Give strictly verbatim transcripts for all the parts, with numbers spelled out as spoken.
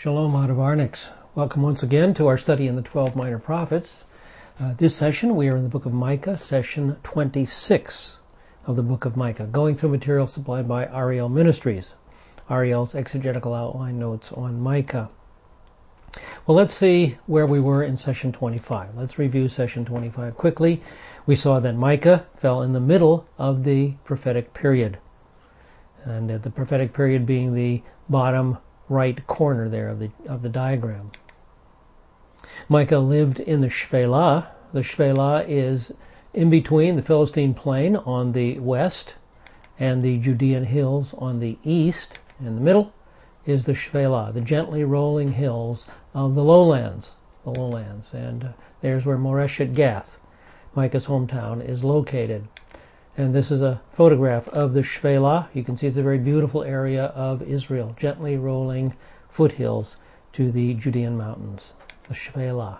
Shalom out of Arnix. Welcome once again to our study in the twelve Minor Prophets. Uh, this session we are in the book of Micah, session twenty-six of the book of Micah, going through material supplied by Ariel Ministries, Ariel's exegetical outline notes on Micah. Well, let's see where we were in session twenty-five. Let's review session twenty-five quickly. We saw that Micah fell in the middle of the prophetic period, and uh, the prophetic period being the bottom right corner there of the of the diagram. Micah lived in the Shephelah. The Shephelah is in between the Philistine plain on the west and the Judean hills on the east. In the middle is the Shephelah, the gently rolling hills of the lowlands, the lowlands. And uh, there's where Moreshet Gath, Micah's hometown, is located. And this is a photograph of the Shephelah. You can see it's a very beautiful area of Israel, gently rolling foothills to the Judean mountains, the Shephelah.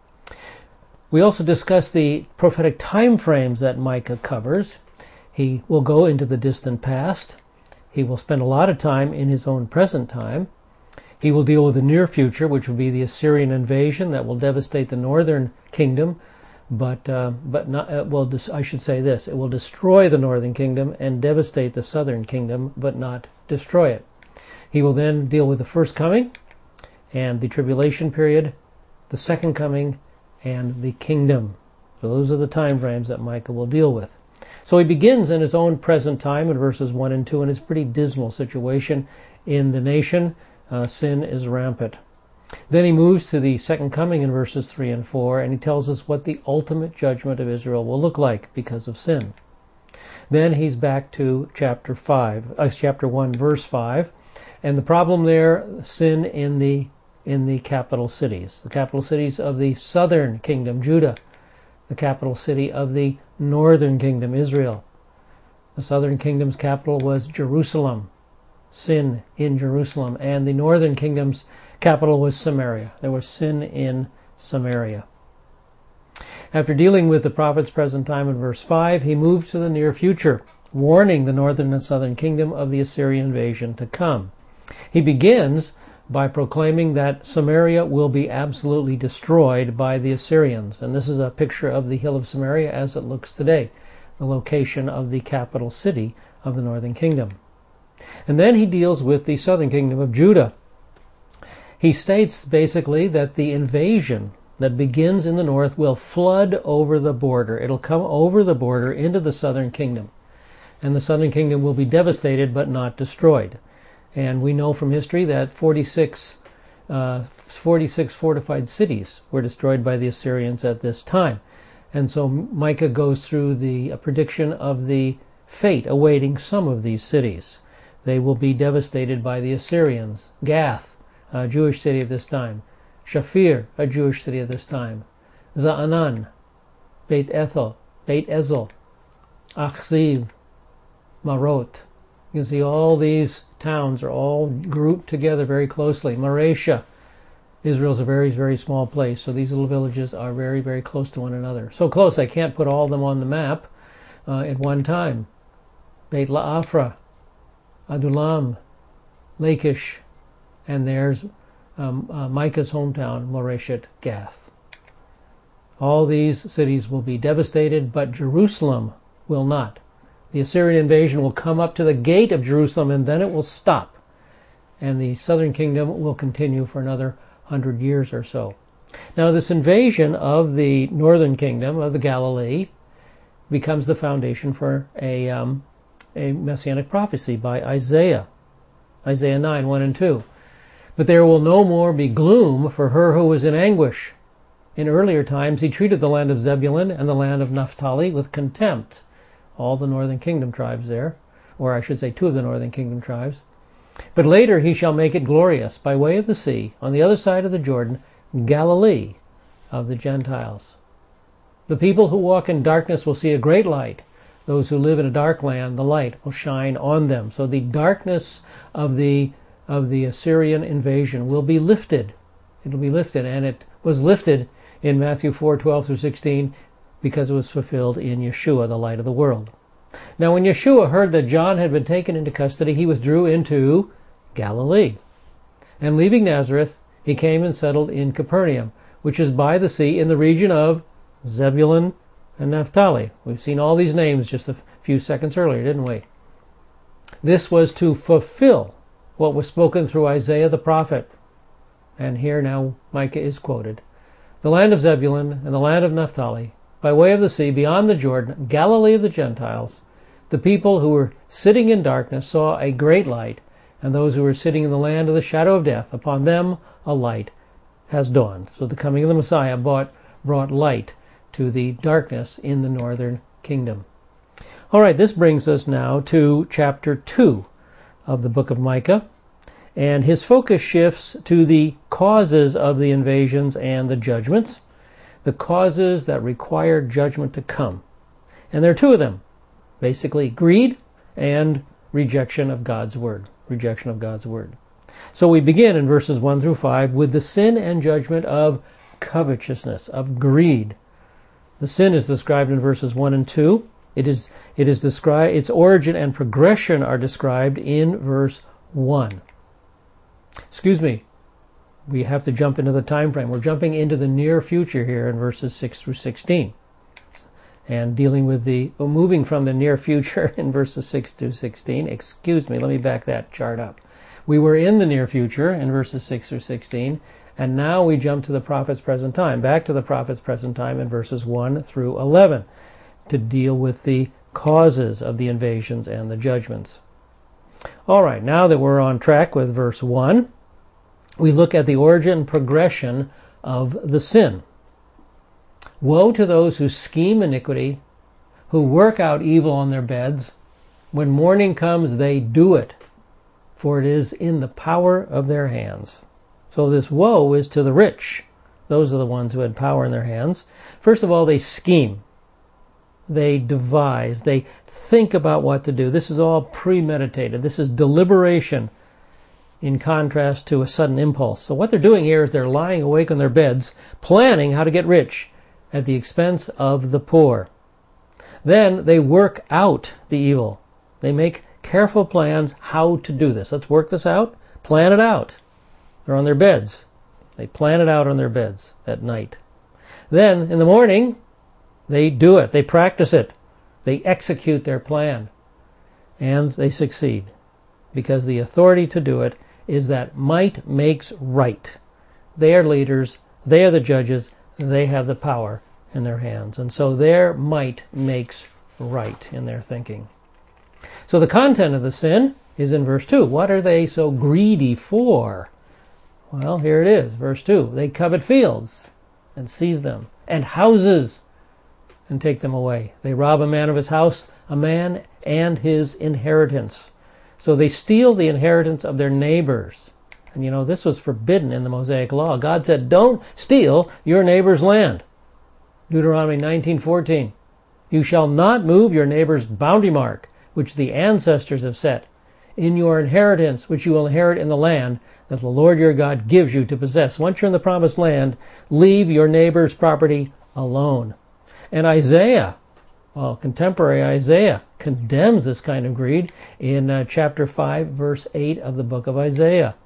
We also discussed the prophetic time frames that Micah covers. He will go into the distant past. He will spend a lot of time in his own present time. He will deal with the near future, which will be the Assyrian invasion that will devastate the northern kingdom. But uh, but not uh, well. Dis- I should say this: it will destroy the northern kingdom and devastate the southern kingdom, but not destroy it. He will then deal with the first coming and the tribulation period, the second coming, and the kingdom. So those are the time frames that Micah will deal with. So he begins in his own present time in verses one and two, and it's a pretty dismal situation in the nation. Uh, sin is rampant. Then he moves to the second coming in verses three and four, and he tells us what the ultimate judgment of Israel will look like because of sin. Then he's back to chapter five, uh, chapter one, verse five, and the problem there, sin in the in the capital cities, the capital cities of the southern kingdom, Judah, the capital city of the northern kingdom, Israel. The southern kingdom's capital was Jerusalem, sin in Jerusalem, and the northern kingdom's capital was Samaria. There was sin in Samaria. After dealing with the prophet's present time in verse five, he moves to the near future, warning the northern and southern kingdom of the Assyrian invasion to come. He begins by proclaiming that Samaria will be absolutely destroyed by the Assyrians. And this is a picture of the hill of Samaria as it looks today, the location of the capital city of the northern kingdom. And then he deals with the southern kingdom of Judah. He states basically that the invasion that begins in the north will flood over the border. It'll come over the border into the southern kingdom. And the southern kingdom will be devastated but not destroyed. And we know from history that forty-six, uh, forty-six fortified cities were destroyed by the Assyrians at this time. And so Micah goes through the uh, prediction of the fate awaiting some of these cities. They will be devastated by the Assyrians. Gath, a Jewish city at this time. Shafir, a Jewish city at this time. Za'anan, Beit Ethel, Beit Ezel, Achziv, Marot. You can see all these towns are all grouped together very closely. Maresha, Israel's a very, very small place, so these little villages are very, very close to one another. So close I can't put all of them on the map uh, at one time. Beit La'afra, Adulam, Lachish, and there's um, uh, Micah's hometown, Moreshet Gath. All these cities will be devastated, but Jerusalem will not. The Assyrian invasion will come up to the gate of Jerusalem, and then it will stop. And the southern kingdom will continue for another hundred years or so. Now, this invasion of the northern kingdom, of the Galilee, becomes the foundation for a, um, a messianic prophecy by Isaiah. Isaiah nine, one and two. But there will no more be gloom for her who is in anguish. In earlier times he treated the land of Zebulun and the land of Naphtali with contempt. All the northern kingdom tribes there, or I should say two of the northern kingdom tribes. But later he shall make it glorious by way of the sea, on the other side of the Jordan, Galilee of the Gentiles. The people who walk in darkness will see a great light. Those who live in a dark land, the light will shine on them. So the darkness of the of the Assyrian invasion will be lifted. It will be lifted, and it was lifted in Matthew four, twelve through sixteen, because it was fulfilled in Yeshua, the light of the world. Now when Yeshua heard that John had been taken into custody, he withdrew into Galilee. And leaving Nazareth, he came and settled in Capernaum, which is by the sea in the region of Zebulun and Naphtali. We've seen all these names just a few seconds earlier, didn't we? This was to fulfill what was spoken through Isaiah the prophet. And here now Micah is quoted. The land of Zebulun and the land of Naphtali, by way of the sea, beyond the Jordan, Galilee of the Gentiles, the people who were sitting in darkness saw a great light, and those who were sitting in the land of the shadow of death, upon them a light has dawned. So the coming of the Messiah brought, brought light to the darkness in the northern kingdom. All right, this brings us now to chapter two of the book of Micah, and his focus shifts to the causes of the invasions and the judgments, the causes that require judgment to come. And there are two of them, basically greed and rejection of God's word. Rejection of God's word. So we begin in verses one through five with the sin and judgment of covetousness, of greed. The sin is described in verses one and two. It is it is described its origin and progression are described in verse one. Excuse me. We have to jump into the time frame. We're jumping into the near future here in verses six through sixteen. And dealing with the, well, moving from the near future in verses six to sixteen. Excuse me, let me back that chart up. We were in the near future in verses six through sixteen, and now we jump to the prophet's present time, back to the prophet's present time in verses one through eleven, to deal with the causes of the invasions and the judgments. All right, now that we're on track with verse one, we look at the origin and progression of the sin. Woe to those who scheme iniquity, who work out evil on their beds. When morning comes, they do it, for it is in the power of their hands. So this woe is to the rich. Those are the ones who had power in their hands. First of all, they scheme. They devise. They think about what to do. This is all premeditated. This is deliberation in contrast to a sudden impulse. So what they're doing here is they're lying awake on their beds, planning how to get rich at the expense of the poor. Then they work out the evil. They make careful plans how to do this. Let's work this out. Plan it out. They're on their beds. They plan it out on their beds at night. Then in the morning, they do it. They practice it. They execute their plan. And they succeed. Because the authority to do it is that might makes right. They are leaders. They are the judges. They have the power in their hands. And so their might makes right in their thinking. So the content of the sin is in verse two. What are they so greedy for? Well, here it is, verse two. They covet fields and seize them, and houses and take them away. They rob a man of his house, a man and his inheritance. So they steal the inheritance of their neighbors. And you know, this was forbidden in the Mosaic Law. God said, don't steal your neighbor's land. Deuteronomy nineteen fourteen. You shall not move your neighbor's boundary mark, which the ancestors have set, in your inheritance, which you will inherit in the land that the Lord your God gives you to possess. Once you're in the promised land, leave your neighbor's property alone. And Isaiah, well, contemporary Isaiah, condemns this kind of greed in uh, chapter five, verse eight of the book of Isaiah.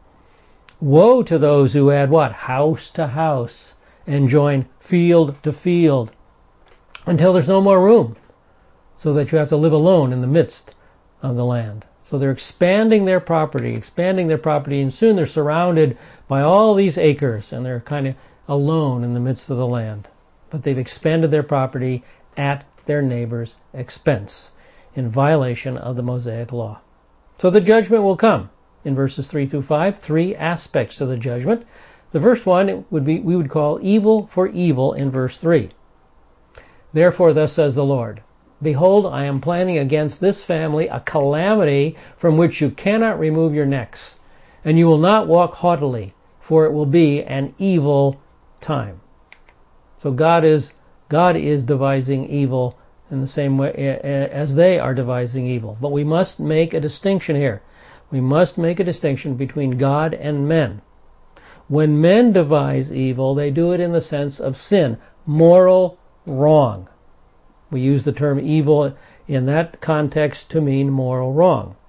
Woe to those who add what? House to house, and join field to field, until there's no more room, so that you have to live alone in the midst of the land. So they're expanding their property, expanding their property, and soon they're surrounded by all these acres, and they're kind of alone in the midst of the land. But they've expanded their property at their neighbor's expense, in violation of the Mosaic Law. So the judgment will come in verses three through five, three aspects of the judgment. The first one would be we would call evil for evil in verse three. Therefore, thus says the Lord, behold, I am planning against this family a calamity from which you cannot remove your necks, and you will not walk haughtily, for it will be an evil time. So God is God is devising evil in the same way as they are devising evil. But we must make a distinction here. We must make a distinction between God and men. When men devise evil, they do it in the sense of sin, moral wrong. We use the term evil in that context to mean moral wrong.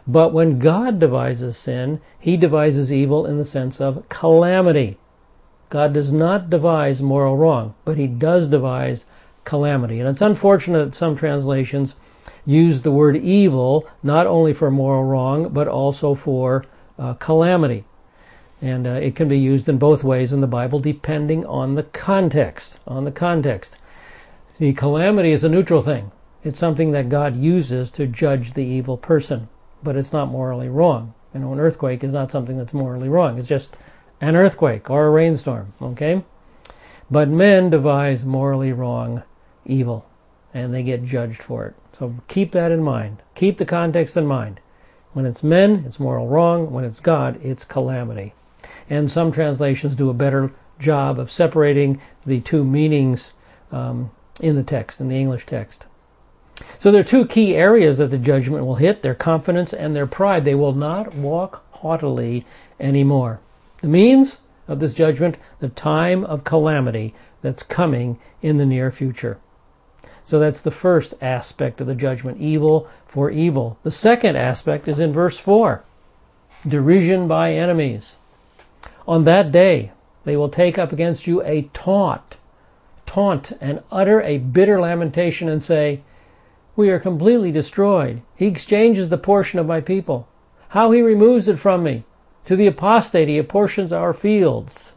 But when God devises sin, he devises evil in the sense of calamity. God does not devise moral wrong, but he does devise calamity. And it's unfortunate that some translations use the word evil not only for moral wrong, but also for uh, calamity. And uh, it can be used in both ways in the Bible, depending on the context. On the context. The calamity is a neutral thing. It's something that God uses to judge the evil person, but it's not morally wrong. You know, an earthquake is not something that's morally wrong. It's just an earthquake or a rainstorm, okay? But men devise morally wrong evil, and they get judged for it. So keep that in mind. Keep the context in mind. When it's men, it's moral wrong. When it's God, it's calamity. And some translations do a better job of separating the two meanings um, in the text, in the English text. So there are two key areas that the judgment will hit: their confidence and their pride. They will not walk haughtily anymore. The means of this judgment, the time of calamity that's coming in the near future. So that's the first aspect of the judgment, evil for evil. The second aspect is in verse four, derision by enemies. On that day, they will take up against you a taunt, taunt, and utter a bitter lamentation and say, we are completely destroyed. He exchanges the portion of my people. How he removes it from me. To the apostate he apportions our fields.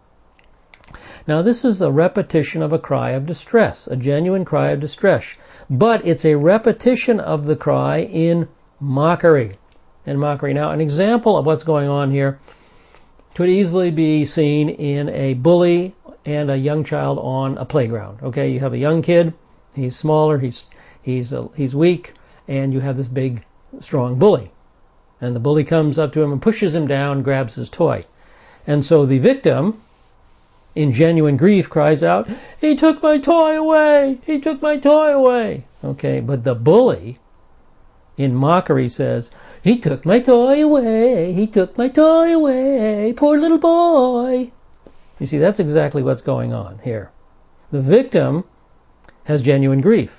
Now this is a repetition of a cry of distress, a genuine cry of distress. But it's a repetition of the cry in mockery. In mockery. Now an example of what's going on here could easily be seen in a bully and a young child on a playground. Okay, you have a young kid, he's smaller, he's he's uh, he's weak, and you have this big, strong bully. And the bully comes up to him and pushes him down, grabs his toy. And so the victim, in genuine grief, cries out, he took my toy away! He took my toy away! Okay, but the bully, in mockery, says, he took my toy away! He took my toy away! Poor little boy! You see, that's exactly what's going on here. The victim has genuine grief.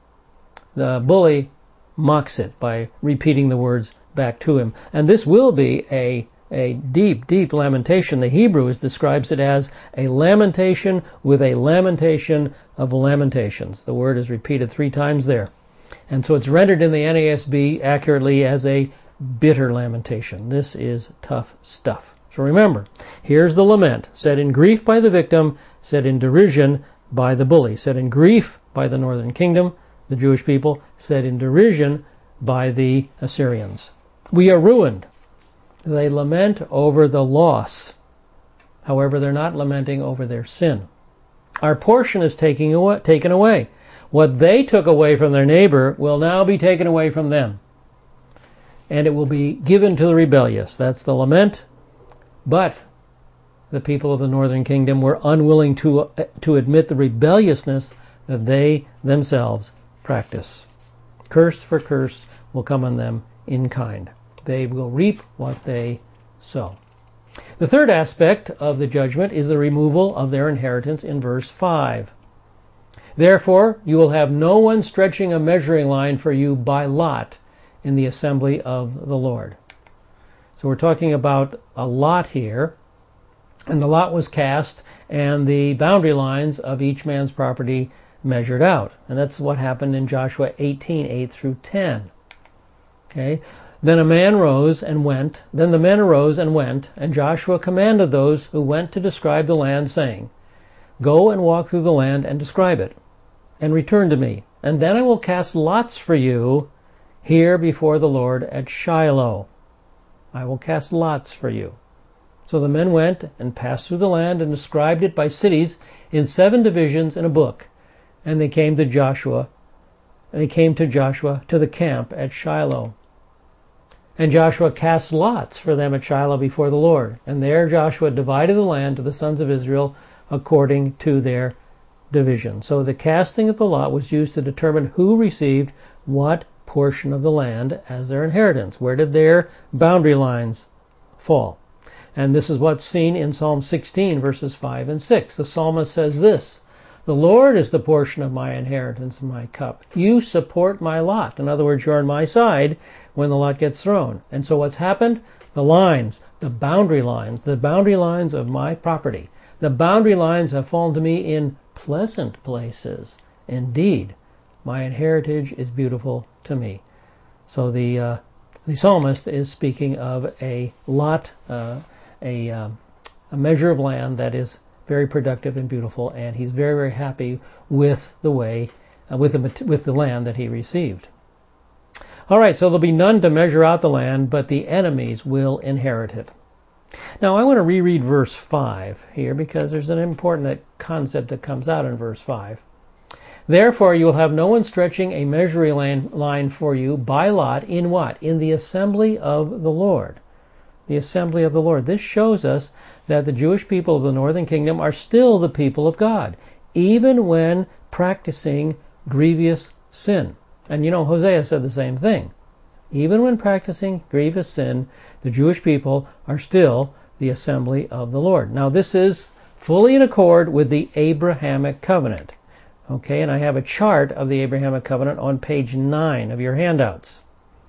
The bully mocks it by repeating the words back to him. And this will be a, a deep, deep lamentation. The Hebrew describes it as a lamentation with a lamentation of lamentations. The word is repeated three times there. And so it's rendered in the N A S B accurately as a bitter lamentation. This is tough stuff. So remember, here's the lament, said in grief by the victim, said in derision by the bully, said in grief by the northern kingdom, the Jewish people, said in derision by the Assyrians. We are ruined. They lament over the loss. However, they're not lamenting over their sin. Our portion is taking away, taken away. What they took away from their neighbor will now be taken away from them. And it will be given to the rebellious. That's the lament. But the people of the northern kingdom were unwilling to, uh, to admit the rebelliousness that they themselves practice. Curse for curse will come on them in kind. They will reap what they sow. The third aspect of the judgment is the removal of their inheritance in verse five. Therefore, you will have no one stretching a measuring line for you by lot in the assembly of the Lord. So we're talking about a lot here, and the lot was cast, and the boundary lines of each man's property measured out. And that's what happened in Joshua eighteen, eight through ten. Okay. Then a man rose and went, then the men arose and went, and Joshua commanded those who went to describe the land, saying, go and walk through the land and describe it, and return to me, and then I will cast lots for you here before the Lord at Shiloh. I will cast lots for you. So the men went and passed through the land and described it by cities in seven divisions in a book. And they came to Joshua, they came to Joshua to the camp at Shiloh. And Joshua cast lots for them at Shiloh before the Lord. And there Joshua divided the land to the sons of Israel according to their division. So the casting of the lot was used to determine who received what portion of the land as their inheritance. Where did their boundary lines fall? And this is what's seen in Psalm sixteen, verses five and six. The psalmist says this, The Lord is the portion of my inheritance and my cup. You support my lot. In other words, you're on my side when the lot gets thrown. And so what's happened? The lines, the boundary lines, the boundary lines of my property, the boundary lines have fallen to me in pleasant places. Indeed, my heritage is beautiful to me. So the uh, the psalmist is speaking of a lot, uh, a, uh, a measure of land that is very productive and beautiful, and he's very, very happy with the way, uh, with the with the land that he received. All right, so there'll be none to measure out the land, but the enemies will inherit it. Now, I want to reread verse five here because there's an important concept that comes out in verse five. Therefore, you will have no one stretching a measuring line for you by lot in what? In the assembly of the Lord. The assembly of the Lord. This shows us that the Jewish people of the northern kingdom are still the people of God, even when practicing grievous sin. And you know, Hosea said the same thing. Even when practicing grievous sin, the Jewish people are still the assembly of the Lord. Now, this is fully in accord with the Abrahamic covenant. Okay, and I have a chart of the Abrahamic covenant on page nine of your handouts.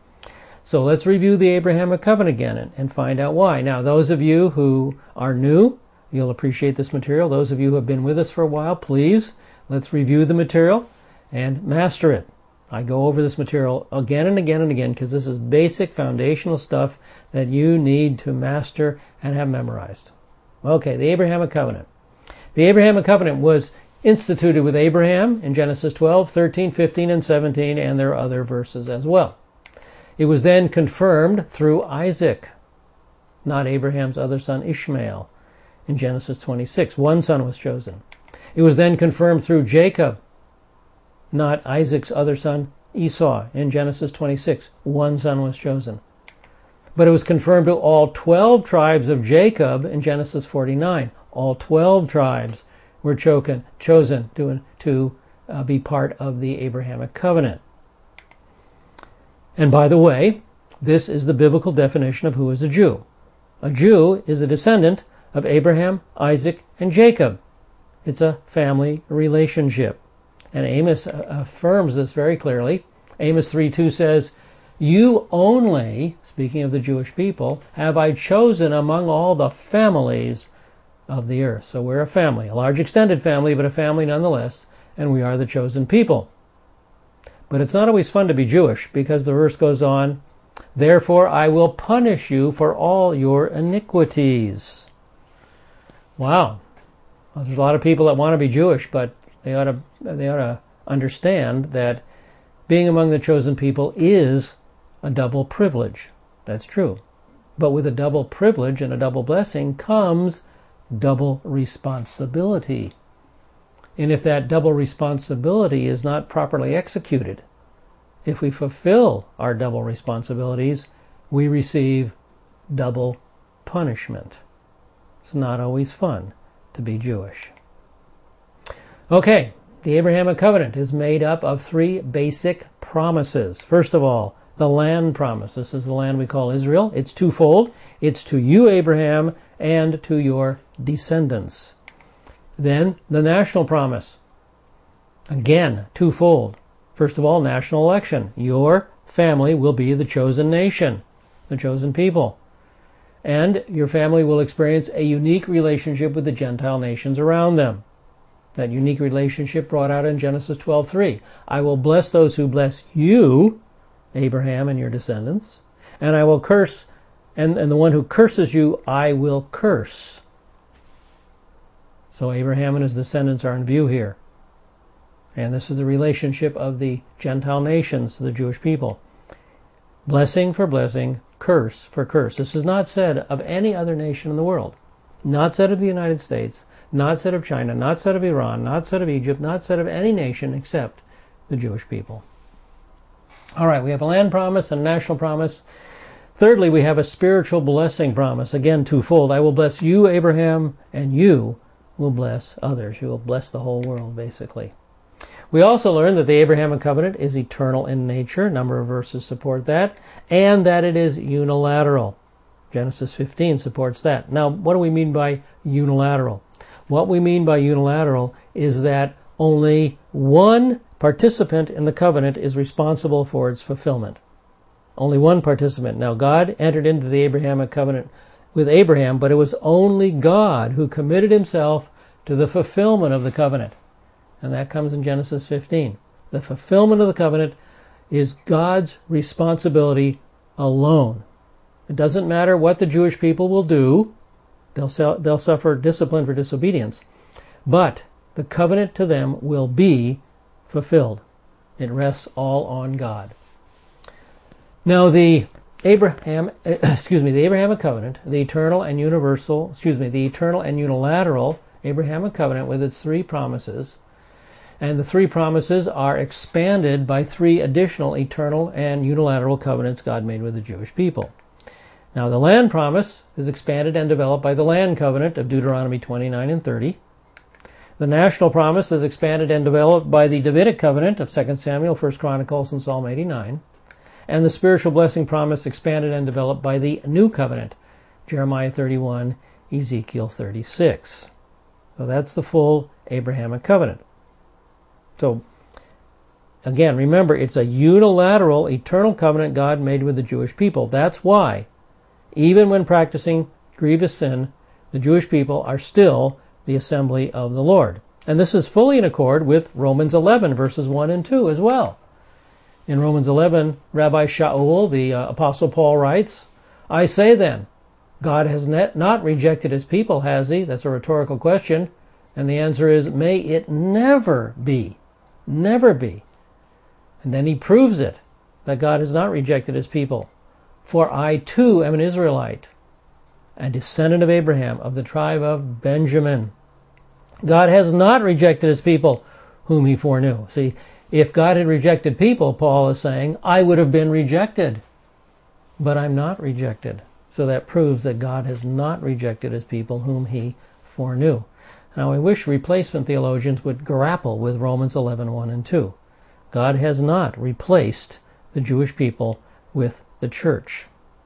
So let's review the Abrahamic covenant again and, and find out why. Now, those of you who are new, you'll appreciate this material. Those of you who have been with us for a while, please, let's review the material and master it. I go over this material again and again and again because this is basic foundational stuff that you need to master and have memorized. Okay, the Abrahamic covenant. The Abrahamic covenant was instituted with Abraham in Genesis twelve, thirteen, fifteen, and seventeen, and there are other verses as well. It was then confirmed through Isaac, not Abraham's other son Ishmael, in Genesis twenty-six. One son was chosen. It was then confirmed through Jacob, not Isaac's other son Esau, in Genesis twenty-six. One son was chosen. But it was confirmed to all twelve tribes of Jacob in Genesis forty-nine. All twelve tribes were chosen, chosen to, to uh, be part of the Abrahamic covenant. And by the way, this is the biblical definition of who is a Jew. A Jew is a descendant of Abraham, Isaac, and Jacob. It's a family relationship. And Amos affirms this very clearly. Amos three two says, "You only," speaking of the Jewish people, "have I chosen among all the families of the earth." So we're a family, a large extended family, but a family nonetheless, and we are the chosen people. But it's not always fun to be Jewish, because the verse goes on, "Therefore I will punish you for all your iniquities." Wow. Well, there's a lot of people that want to be Jewish, but they ought to they ought to understand that being among the chosen people is a double privilege. That's true. But with a double privilege and a double blessing comes double responsibility. And if that double responsibility is not properly executed, if we fulfill our double responsibilities, we receive double punishment. It's not always fun to be Jewish. Okay, the Abrahamic covenant is made up of three basic promises. First of all, the land promise. This is the land we call Israel. It's twofold. It's to you, Abraham, and to your descendants. Then the national promise. Again, twofold. First of all, national election. Your family will be the chosen nation, the chosen people. And your family will experience a unique relationship with the Gentile nations around them. That unique relationship brought out in Genesis twelve three. "I will bless those who bless you, Abraham and your descendants, and I will curse, and, and the one who curses you, I will curse." So Abraham and his descendants are in view here. And this is the relationship of the Gentile nations to the Jewish people. Blessing for blessing, curse for curse. This is not said of any other nation in the world. Not said of the United States, not said of China, not said of Iran, not said of Egypt, not said of any nation except the Jewish people. All right, we have a land promise and a national promise. Thirdly, we have a spiritual blessing promise. Again, twofold. "I will bless you, Abraham, and you will bless others." You will bless the whole world, basically. We also learn that the Abrahamic covenant is eternal in nature. A number of verses support that. And that it is unilateral. Genesis fifteen supports that. Now, what do we mean by unilateral? What we mean by unilateral is that only one participant in the covenant is responsible for its fulfillment. Only one participant. Now, God entered into the Abrahamic covenant with Abraham, but it was only God who committed himself to the fulfillment of the covenant. And that comes in Genesis fifteen. The fulfillment of the covenant is God's responsibility alone. It doesn't matter what the Jewish people will do. They'll, they'll suffer discipline for disobedience. But the covenant to them will be fulfilled. It rests all on God. Now the Abraham, excuse me, the Abrahamic covenant, the eternal and universal, excuse me, the eternal and unilateral Abrahamic covenant with its three promises, and the three promises are expanded by three additional eternal and unilateral covenants God made with the Jewish people. Now the land promise is expanded and developed by the land covenant of Deuteronomy twenty-nine and thirty. The national promise is expanded and developed by the Davidic covenant of Second Samuel, First Chronicles, and Psalm eighty-nine. And the spiritual blessing promise expanded and developed by the new covenant, Jeremiah thirty-one, Ezekiel thirty-six. So that's the full Abrahamic covenant. So, again, remember, it's a unilateral, eternal covenant God made with the Jewish people. That's why, even when practicing grievous sin, the Jewish people are still the assembly of the Lord. And this is fully in accord with Romans eleven, verses one and two as well. In Romans eleven, Rabbi Shaul, the uh, Apostle Paul, writes, I say then, God has net, not rejected his people, has he? That's a rhetorical question. And the answer is, may it never be. Never be. And then he proves it, that God has not rejected his people. For I too am an Israelite, a descendant of Abraham, of the tribe of Benjamin. God has not rejected his people, whom he foreknew. See, if God had rejected people, Paul is saying, I would have been rejected. But I'm not rejected. So that proves that God has not rejected his people, whom he foreknew. Now I wish replacement theologians would grapple with Romans eleven, one and two. God has not replaced the Jewish people with the church.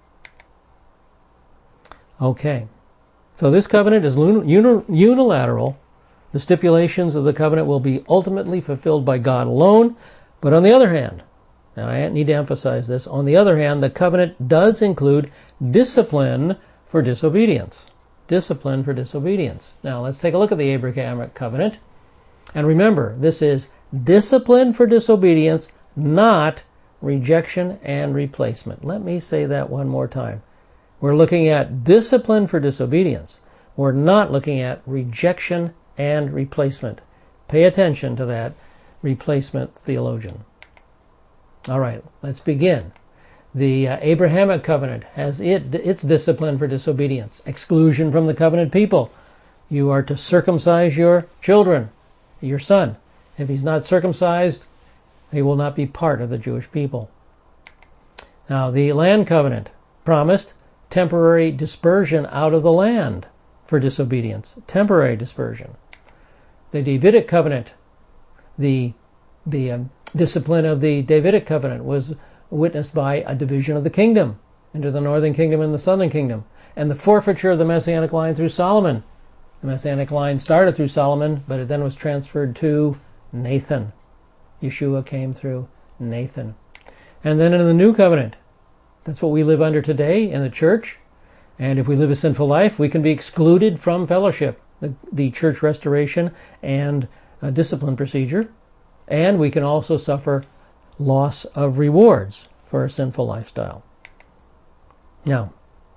Okay. So this covenant is unilateral. The stipulations of the covenant will be ultimately fulfilled by God alone. But on the other hand, and I need to emphasize this, on the other hand, the covenant does include discipline for disobedience. Discipline for disobedience. Now let's take a look at the Abrahamic covenant. And remember, this is discipline for disobedience, not rejection and replacement. Let me say that one more time. We're looking at discipline for disobedience. We're not looking at rejection and replacement. Pay attention to that, replacement theologian. All right, let's begin. The uh, Abrahamic covenant has it, its discipline for disobedience. Exclusion from the covenant people. You are to circumcise your children, your son. If he's not circumcised, he will not be part of the Jewish people. Now, the land covenant promised temporary dispersion out of the land for disobedience. Temporary dispersion. The Davidic covenant, the, the um, discipline of the Davidic covenant was witnessed by a division of the kingdom into the northern kingdom and the southern kingdom, and the forfeiture of the Messianic line through Solomon. The Messianic line started through Solomon, but it then was transferred to Nathan. Yeshua came through Nathan. And then in the new covenant, that's what we live under today in the church. And if we live a sinful life, we can be excluded from fellowship, the, the church restoration and uh, discipline procedure. And we can also suffer loss of rewards for a sinful lifestyle. Now,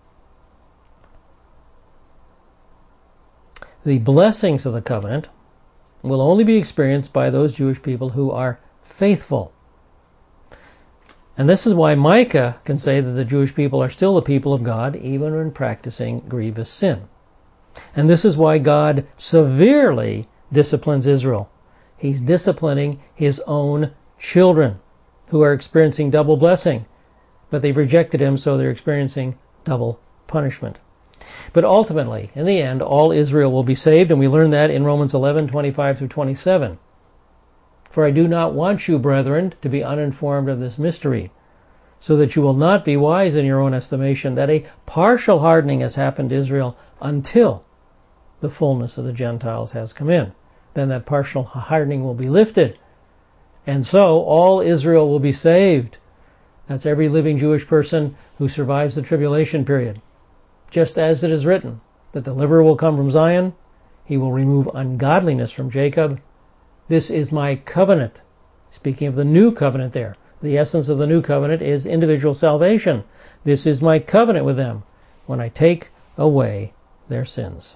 the blessings of the covenant will only be experienced by those Jewish people who are faithful. And this is why Micah can say that the Jewish people are still the people of God, even when practicing grievous sin. And this is why God severely disciplines Israel. He's disciplining his own children who are experiencing double blessing. But they've rejected him, so they're experiencing double punishment. But ultimately, in the end, all Israel will be saved, and we learn that in Romans eleven, twenty-five through twenty-seven. For I do not want you, brethren, to be uninformed of this mystery, so that you will not be wise in your own estimation, that a partial hardening has happened to Israel until the fullness of the Gentiles has come in. then that partial hardening will be lifted. And so all Israel will be saved. That's every living Jewish person who survives the tribulation period. Just as it is written, the deliverer will come from Zion. He will remove ungodliness from Jacob. This is my covenant. Speaking of the new covenant there. The essence of the new covenant is individual salvation. This is my covenant with them when I take away their sins.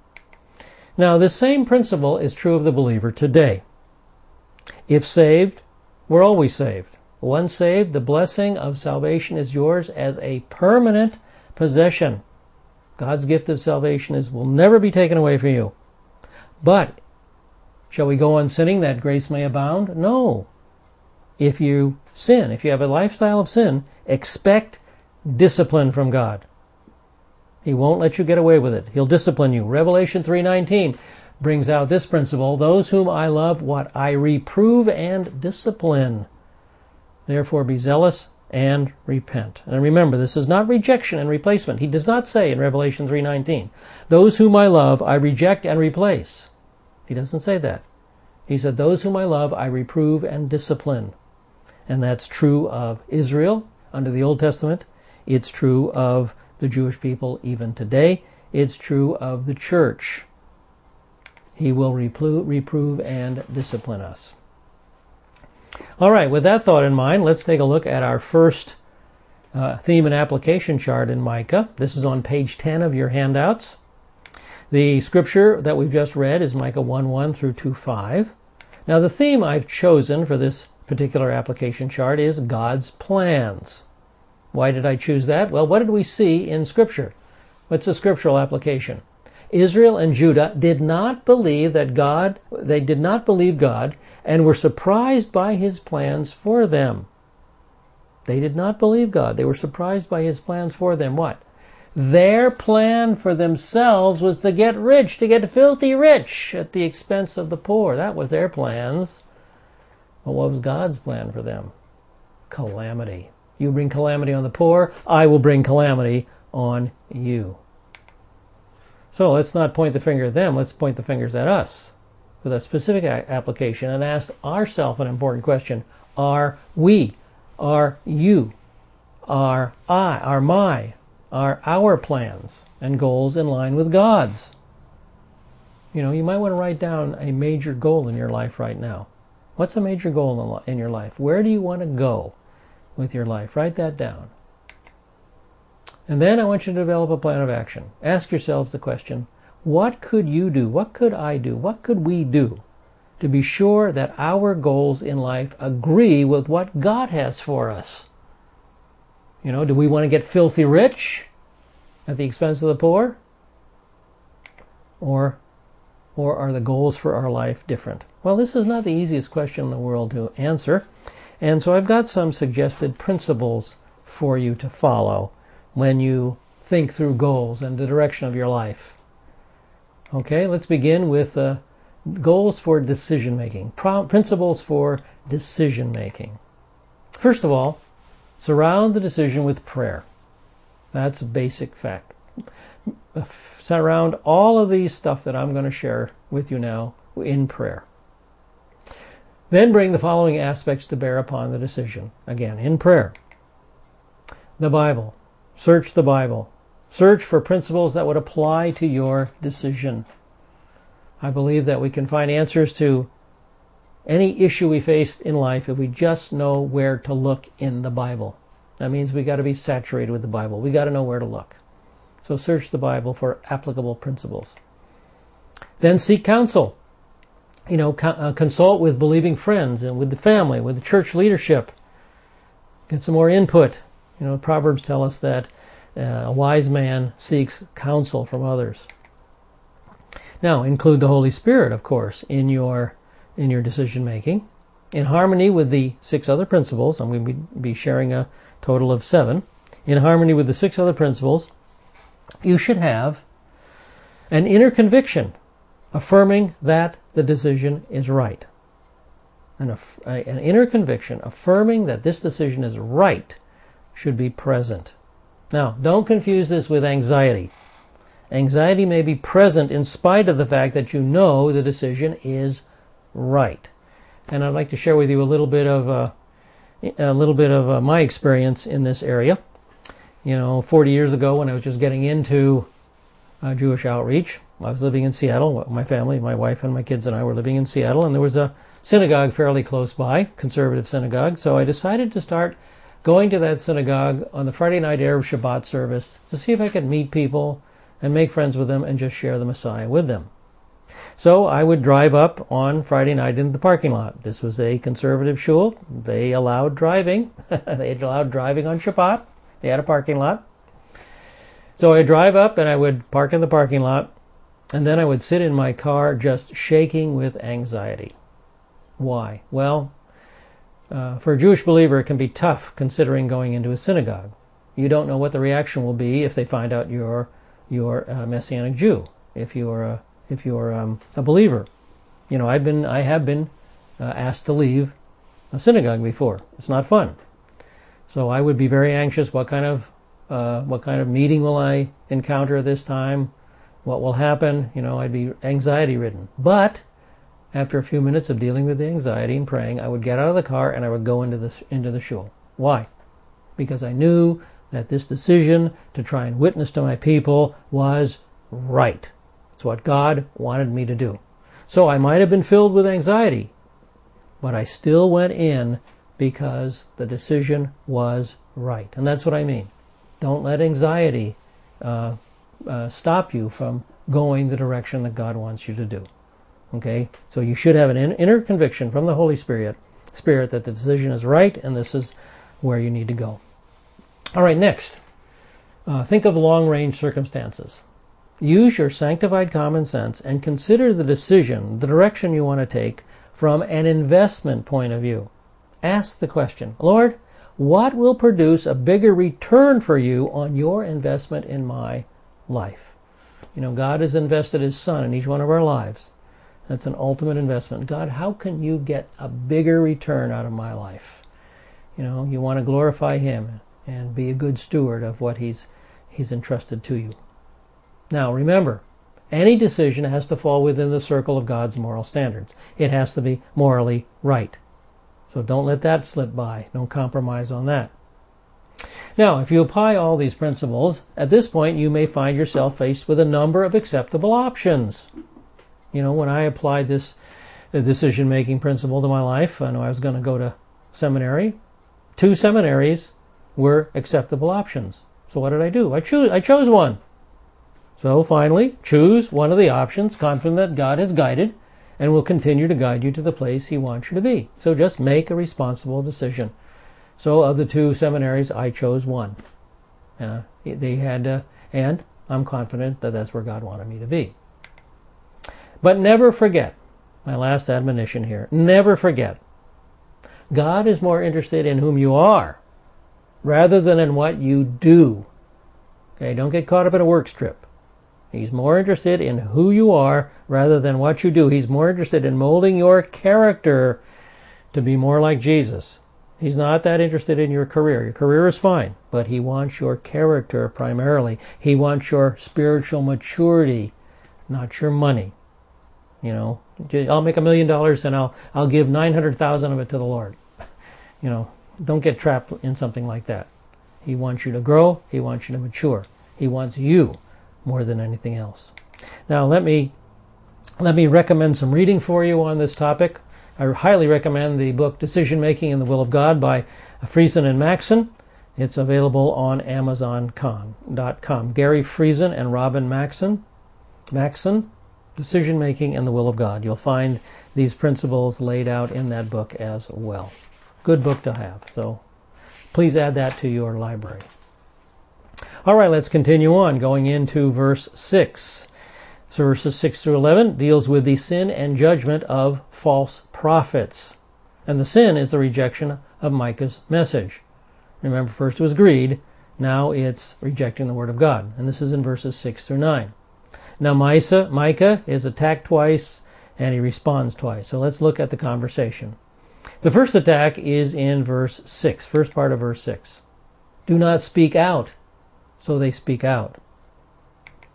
Now, this same principle is true of the believer today. If saved, we're always saved. Once saved, the blessing of salvation is yours as a permanent possession. God's gift of salvation is will never be taken away from you. But shall we go on sinning that grace may abound? No. If you sin, if you have a lifestyle of sin, expect discipline from God. He won't let you get away with it. He'll discipline you. Revelation three nineteen brings out this principle. Those whom I love, what? I reprove and discipline. Therefore be zealous and repent. And remember, this is not rejection and replacement. He does not say in Revelation three nineteen, those whom I love, I reject and replace. He doesn't say that. He said, those whom I love, I reprove and discipline. And that's true of Israel under the Old Testament. It's true of the Jewish people even today. It's true of the church. He will reprove and discipline us. All right, with that thought in mind, let's take a look at our first uh, theme and application chart in Micah. This is on page ten of your handouts. The scripture that we've just read is Micah one one through two five. Now, the theme I've chosen for this particular application chart is God's plans. Why did I choose that? Well, what did we see in Scripture? What's the scriptural application? Israel and Judah did not believe that God, they did not believe God and were surprised by His plans for them. They did not believe God. They were surprised by His plans for them. What? Their plan for themselves was to get rich, to get filthy rich at the expense of the poor. That was their plans. But what was God's plan for them? Calamity. You bring calamity on the poor, I will bring calamity on you. So let's not point the finger at them, let's point the fingers at us with a specific a- application and ask ourselves an important question. Are we, are you, are I, are my, are our plans and goals in line with God's? You know, you might want to write down a major goal in your life right now. What's a major goal in your life? Where do you want to go with your life? Write that down. And then I want you to develop a plan of action. Ask yourselves the question, what could you do? What could I do? What could we do to be sure that our goals in life agree with what God has for us? You know, do we want to get filthy rich at the expense of the poor? Or, or are the goals for our life different? Well, this is not the easiest question in the world to answer. And so I've got some suggested principles for you to follow when you think through goals and the direction of your life. Okay, let's begin with uh, goals for decision making, Pro- principles for decision making. First of all, surround the decision with prayer. That's a basic fact. Surround all of these stuff that I'm going to share with you now in prayer. Then bring the following aspects to bear upon the decision. Again, in prayer. The Bible. Search the Bible. Search for principles that would apply to your decision. I believe that we can find answers to any issue we face in life if we just know where to look in the Bible. That means we got to be saturated with the Bible. We got to know where to look. So search the Bible for applicable principles. Then seek counsel. You know, uh, consult with believing friends and with the family, with the church leadership. Get some more input. You know, Proverbs tell us that uh, a wise man seeks counsel from others. Now, include the Holy Spirit, of course, in your in your decision making, in harmony with the six other principles. I'm going to be sharing a total of seven. In harmony with the six other principles, you should have an inner conviction affirming that the decision is right. An, an inner conviction affirming that this decision is right should be present. Now, don't confuse this with anxiety. Anxiety may be present in spite of the fact that you know the decision is right. And I'd like to share with you a little bit of uh, a little bit of uh, my experience in this area. You know, forty years ago, when I was just getting into uh, Jewish outreach, I was living in Seattle. My family, my wife and my kids and I were living in Seattle, and there was a synagogue fairly close by, conservative synagogue. So I decided to start going to that synagogue on the Friday night Erev Shabbat service to see if I could meet people and make friends with them and just share the Messiah with them. So I would drive up on Friday night into the parking lot. This was a conservative shul. They allowed driving. They allowed driving on Shabbat. They had a parking lot. So I'd drive up and I would park in the parking lot, and then I would sit in my car just shaking with anxiety. Why? Well, uh, for a Jewish believer, it can be tough considering going into a synagogue. You don't know what the reaction will be if they find out you're you're a Messianic Jew. If you're a if you're um, a believer, you know, I've been I have been uh, asked to leave a synagogue before. It's not fun. So I would be very anxious. What kind of uh, what kind of meeting will I encounter this time? What will happen? You know, I'd be anxiety ridden. But after a few minutes of dealing with the anxiety and praying, I would get out of the car and I would go into the into the shul. Why? Because I knew that this decision to try and witness to my people was right. It's what God wanted me to do. So I might have been filled with anxiety, but I still went in because the decision was right. And that's what I mean. Don't let anxiety uh, uh, stop you from going the direction that God wants you to do. Okay? So you should have an inner conviction from the Holy Spirit, Spirit that the decision is right and this is where you need to go. All right, next. Uh, think of long-range circumstances. Use your sanctified common sense and consider the decision, the direction you want to take from an investment point of view. Ask the question, Lord, what will produce a bigger return for you on your investment in my life? You know, God has invested His Son in each one of our lives. That's an ultimate investment. God, how can you get a bigger return out of my life? You know, you want to glorify Him and be a good steward of what He's He's entrusted to you. Now, remember, any decision has to fall within the circle of God's moral standards. It has to be morally right. So don't let that slip by. Don't compromise on that. Now, if you apply all these principles, at this point you may find yourself faced with a number of acceptable options. You know, when I applied this decision-making principle to my life, I know I was going to go to seminary. Two seminaries were acceptable options. So what did I do? I choose. I chose one. So finally, choose one of the options, confident that God has guided and will continue to guide you to the place He wants you to be. So just make a responsible decision. So of the two seminaries, I chose one. Uh, they had, uh, and I'm confident that that's where God wanted me to be. But never forget, my last admonition here, never forget, God is more interested in whom you are rather than in what you do. Okay, don't get caught up in a works trip. He's more interested in who you are rather than what you do. He's more interested in molding your character to be more like Jesus. He's not that interested in your career. Your career is fine, but He wants your character primarily. He wants your spiritual maturity, not your money. You know, I'll make a million dollars and I'll I'll give nine hundred thousand of it to the Lord. You know, don't get trapped in something like that. He wants you to grow. He wants you to mature. He wants you more than anything else. Now let me let me recommend some reading for you on this topic. I highly recommend the book Decision Making in the Will of God by Friesen and Maxson. It's available on Amazon dot com. Gary Friesen and Robin Maxson. Maxson, Decision Making in the Will of God. You'll find these principles laid out in that book as well. Good book to have. So please add that to your library. All right, let's continue on, going into verse six. So verses six through eleven deals with the sin and judgment of false prophets. And the sin is the rejection of Micah's message. Remember, first it was greed, now it's rejecting the word of God. And this is in verses six through nine. Now Micah is attacked twice, and he responds twice. So let's look at the conversation. The first attack is in verse six, first part of verse six. Do not speak out. So they speak out.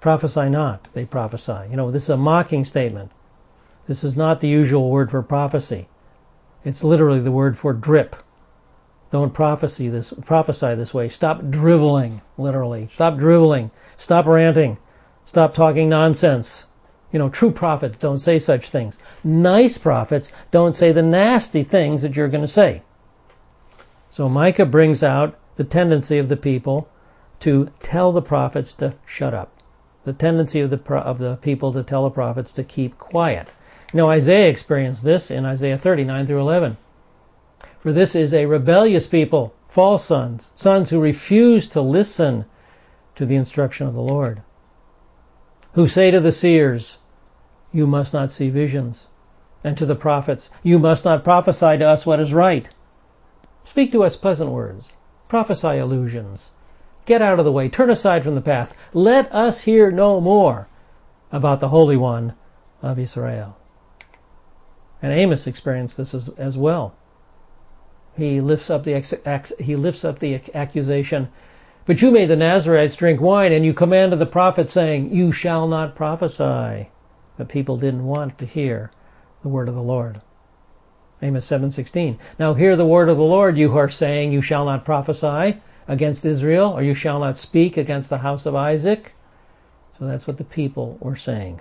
Prophesy not, they prophesy. You know, this is a mocking statement. This is not the usual word for prophecy. It's literally the word for drip. Don't prophesy this, prophesy this way. Stop driveling, literally. Stop driveling. Stop ranting. Stop talking nonsense. You know, true prophets don't say such things. Nice prophets don't say the nasty things that you're going to say. So Micah brings out the tendency of the people to tell the prophets to shut up. The tendency of the of the people to tell the prophets to keep quiet. You know, Isaiah experienced this in Isaiah thirty, nine through eleven. For this is a rebellious people, false sons, sons who refuse to listen to the instruction of the Lord, who say to the seers, you must not see visions, and to the prophets, you must not prophesy to us what is right. Speak to us pleasant words, prophesy illusions. Get out of the way, turn aside from the path. Let us hear no more about the Holy One of Israel. And Amos experienced this as, as well. He lifts up the ex, ex, he lifts up the accusation, but you made the Nazarites drink wine, and you commanded the prophets, saying, you shall not prophesy. But people didn't want to hear the word of the Lord. Amos seven sixteen. Now hear the word of the Lord, you who are saying, you shall not prophesy against Israel, or you shall not speak against the house of Isaac. So that's what the people were saying.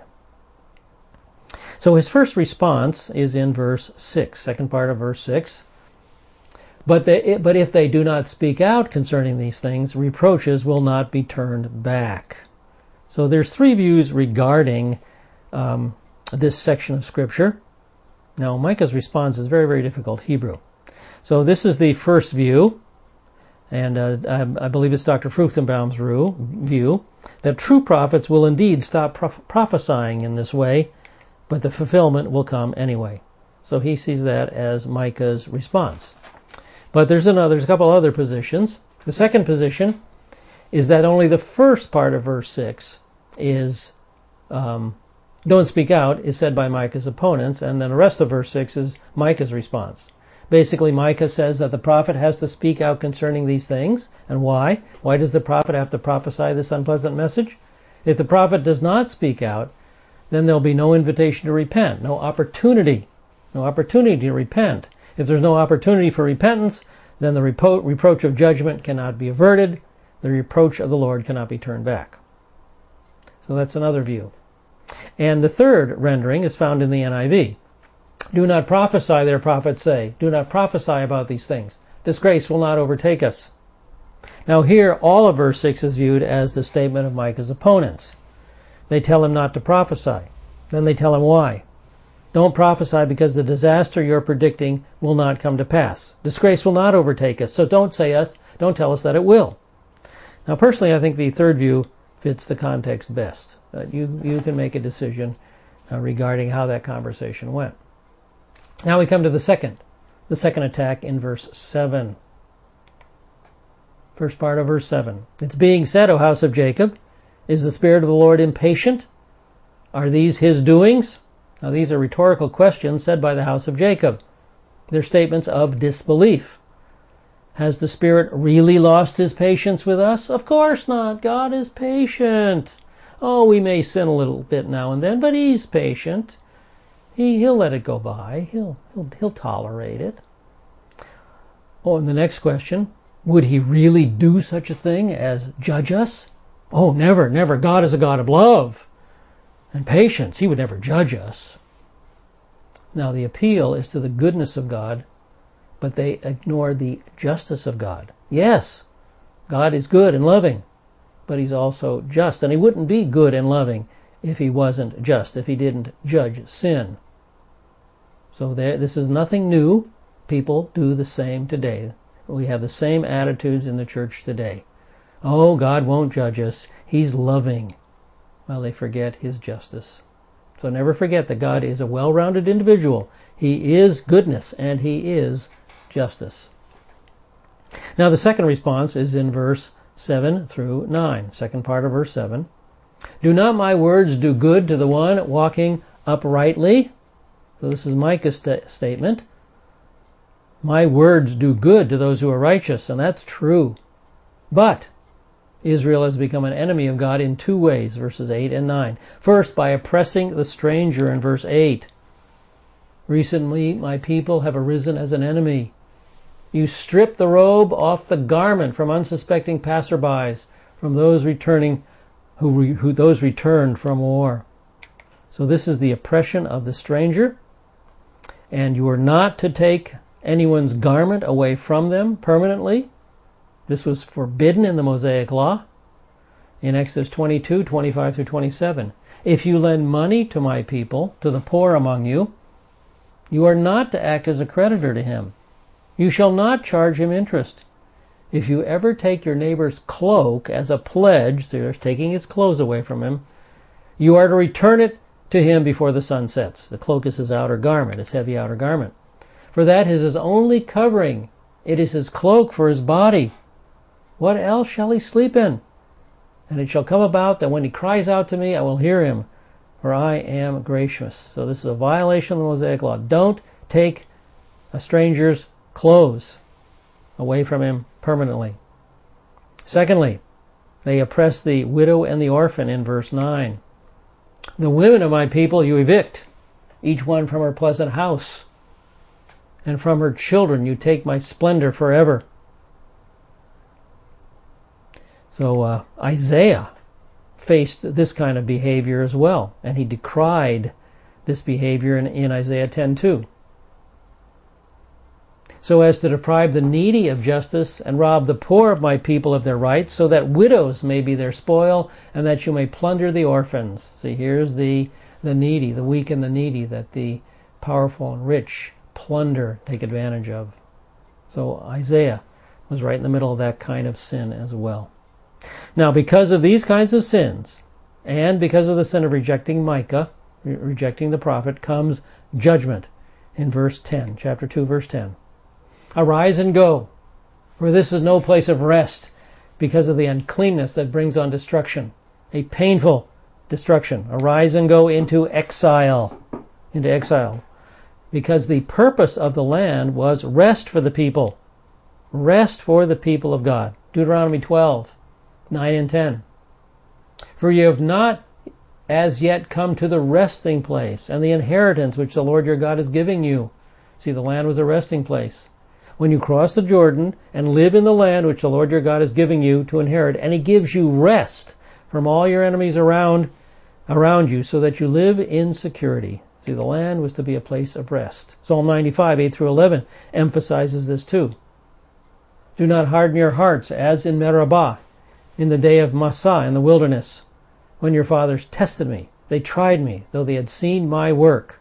So his first response is in verse six, second part of verse six. But, they, but if they do not speak out concerning these things, reproaches will not be turned back. So there's three views regarding um, this section of Scripture. Now Micah's response is very, very difficult Hebrew. So this is the first view, and uh, I, I believe it's Doctor Fruchtenbaum's view, that true prophets will indeed stop prof- prophesying in this way, but the fulfillment will come anyway. So he sees that as Micah's response. But there's another, there's a couple other positions. The second position is that only the first part of verse six is, um, don't speak out, is said by Micah's opponents, and then the rest of verse six is Micah's response. Basically, Micah says that the prophet has to speak out concerning these things. And why? Why does the prophet have to prophesy this unpleasant message? If the prophet does not speak out, then there'll be no invitation to repent, no opportunity, no opportunity to repent. If there's no opportunity for repentance, then the repro- reproach of judgment cannot be averted. The reproach of the Lord cannot be turned back. So that's another view. And the third rendering is found in the N I V. Do not prophesy, their prophets say. Do not prophesy about these things. Disgrace will not overtake us. Now here, all of verse six is viewed as the statement of Micah's opponents. They tell him not to prophesy. Then they tell him why. Don't prophesy because the disaster you're predicting will not come to pass. Disgrace will not overtake us, so don't say us, don't tell us that it will. Now personally, I think the third view fits the context best. Uh, you, you can make a decision uh, regarding how that conversation went. Now we come to the second, the second attack in verse seven. First part of verse seven. It's being said, O house of Jacob, is the Spirit of the Lord impatient? Are these his doings? Now these are rhetorical questions said by the house of Jacob. They're statements of disbelief. Has the Spirit really lost his patience with us? Of course not. God is patient. Oh, we may sin a little bit now and then, but he's patient. He, he'll let it go by. He'll, he'll, he'll tolerate it. Oh, and the next question, would he really do such a thing as judge us? Oh, never, never. God is a God of love and patience. He would never judge us. Now the appeal is to the goodness of God, but they ignore the justice of God. Yes, God is good and loving, but he's also just. And he wouldn't be good and loving if he wasn't just, if he didn't judge sin. So there, this is nothing new. People do the same today. We have the same attitudes in the church today. Oh, God won't judge us. He's loving. Well, they forget his justice. So never forget that God is a well-rounded individual. He is goodness and he is justice. Now the second response is in verse seven through nine. Second part of verse seven. Do not my words do good to the one walking uprightly? So this is Micah's st- statement. My words do good to those who are righteous, and that's true. But Israel has become an enemy of God in two ways, verses eight and nine. First, by oppressing the stranger in verse eight. Recently, my people have arisen as an enemy. You strip the robe off the garment from unsuspecting passerbys, from those returning, who, re, who those returned from war. So this is the oppression of the stranger, and you are not to take anyone's garment away from them permanently. This was forbidden in the Mosaic Law, in Exodus twenty-two, twenty-five through twenty-seven. If you lend money to my people, to the poor among you, you are not to act as a creditor to him. You shall not charge him interest. If you ever take your neighbor's cloak as a pledge, so you're taking his clothes away from him, you are to return it to him before the sun sets. The cloak is his outer garment, his heavy outer garment. For that is his only covering. It is his cloak for his body. What else shall he sleep in? And it shall come about that when he cries out to me, I will hear him, for I am gracious. So this is a violation of the Mosaic Law. Don't take a stranger's clothes away from him permanently. Secondly, they oppress the widow and the orphan in verse nine. The women of my people you evict, each one from her pleasant house, and from her children you take my splendor forever. So uh, Isaiah faced this kind of behavior as well, and he decried this behavior in, in Isaiah ten two. So as to deprive the needy of justice and rob the poor of my people of their rights, so that widows may be their spoil, and that you may plunder the orphans. See, here's the, the needy, the weak and the needy, that the powerful and rich plunder, take advantage of. So Isaiah was right in the middle of that kind of sin as well. Now, because of these kinds of sins, and because of the sin of rejecting Micah, re- rejecting the prophet, comes judgment in verse ten, chapter two, verse ten. Arise and go, for this is no place of rest, because of the uncleanness that brings on destruction, a painful destruction. Arise and go into exile, into exile, because the purpose of the land was rest for the people, rest for the people of God. Deuteronomy twelve, nine and ten. For you have not as yet come to the resting place and the inheritance which the Lord your God is giving you. See, the land was a resting place. When you cross the Jordan and live in the land which the Lord your God is giving you to inherit, and he gives you rest from all your enemies around, around you, so that you live in security. See, the land was to be a place of rest. Psalm ninety-five, eight through eleven emphasizes this too. Do not harden your hearts as in Meribah, in the day of Massah in the wilderness, when your fathers tested me. They tried me, though they had seen my work.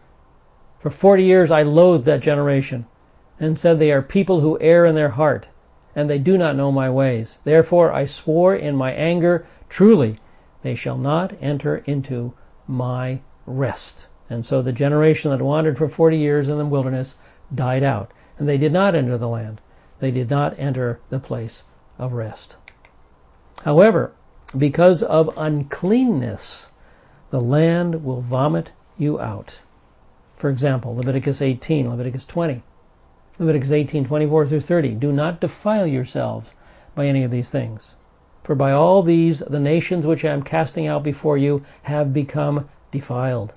For forty years I loathed that generation, and said, they are people who err in their heart, and they do not know my ways. Therefore I swore in my anger, truly, they shall not enter into my rest. And so the generation that wandered for forty years in the wilderness died out, and they did not enter the land. They did not enter the place of rest. However, because of uncleanness, the land will vomit you out. For example, Leviticus eighteen, Leviticus twenty, Leviticus eighteen, twenty-four through thirty. Do not defile yourselves by any of these things. For by all these the nations which I am casting out before you have become defiled.